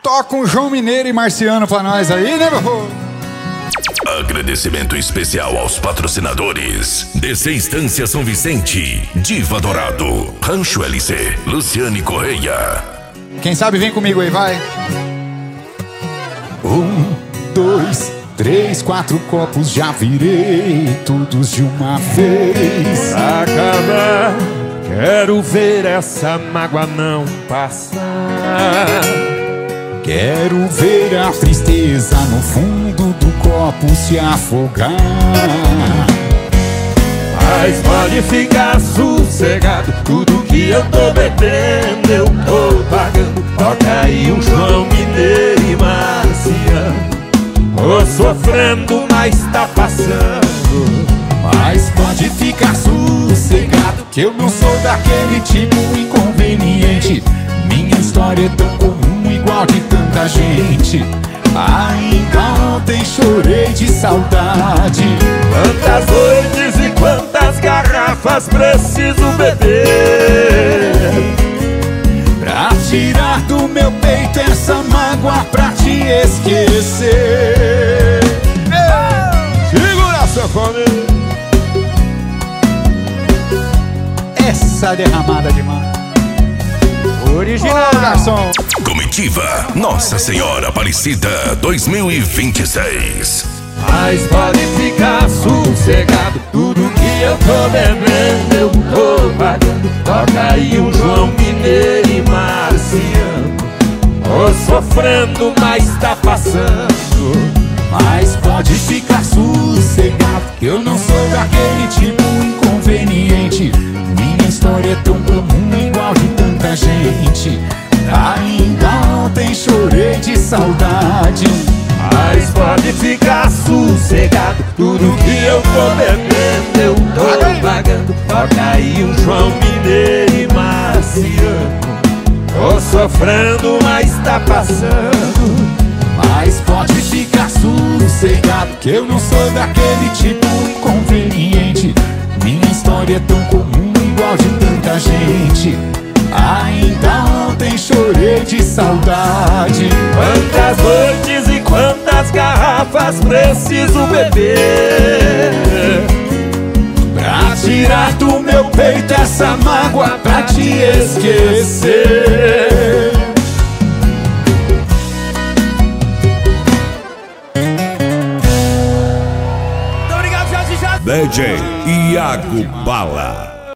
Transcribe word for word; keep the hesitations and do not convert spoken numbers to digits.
Toca um João Mineiro e Marciano pra nós aí, né, meu povo? Agradecimento especial aos patrocinadores: D C Estância São Vicente, Diva Dourado, Rancho L C, Luciane Correia. Quem sabe vem comigo aí, vai. Um, dois, três, quatro copos já virei, todos de uma vez. Pra acabar, quero ver essa mágoa não passar. Quero ver a tristeza no fundo do copo se afogar. Mas pode ficar sossegado, tudo que eu tô bebendo eu tô pagando. Toca aí um João Mineiro e Marciano. Tô sofrendo, mas tá passando. Mas pode ficar sossegado, que eu não sou daquele tipo inconveniente. Minha história é tão comum, igual de tanta gente. Ainda ontem chorei de saudade. Quantas noites e quantas garrafas preciso beber pra tirar do meu peito essa mágoa, pra te esquecer. Segura essa fome. Essa derramada de mar original, oh, garçom. Comitiva Nossa Senhora Aparecida dois mil e vinte e seis. Mas pode ficar sossegado, tudo que eu tô bebendo eu tô pagando. Toca aí um João Mineiro e Marciano. Tô sofrendo, mas tá passando. Mas pode ficar sossegado, que eu não sou daquele tipo inconveniente. Minha história é tão comum, igual de tanta gente. Ainda ontem chorei de saudade. Mas pode ficar sossegado, tudo que eu tô bebendo eu tô pagando. Toca aí um João Mineiro e Marciano. Tô sofrendo, mas tá passando. Mas pode ficar sossegado, que eu não sou daquele tipo inconveniente. Minha história é tão comum, igual de tanta gente. Ainda ontem chorei de saudade. Quantas noites e quantas garrafas preciso beber pra tirar do meu peito essa mágoa, pra te esquecer. D J Iago Bala.